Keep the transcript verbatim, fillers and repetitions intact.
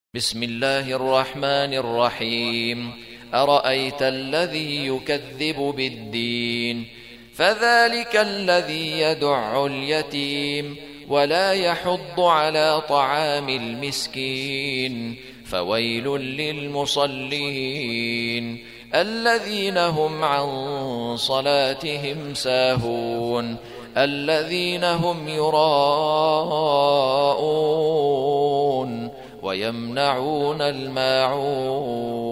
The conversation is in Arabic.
بسم الله الرحمن الرحيم أرأيت الذي يكذب بالدين فذلك الذي يدع اليتيم ولا يحض على طعام المسكين فويل للمصلين الذين هم عن صلاتهم ساهون الذين هم يراءون ويمنعون الماعون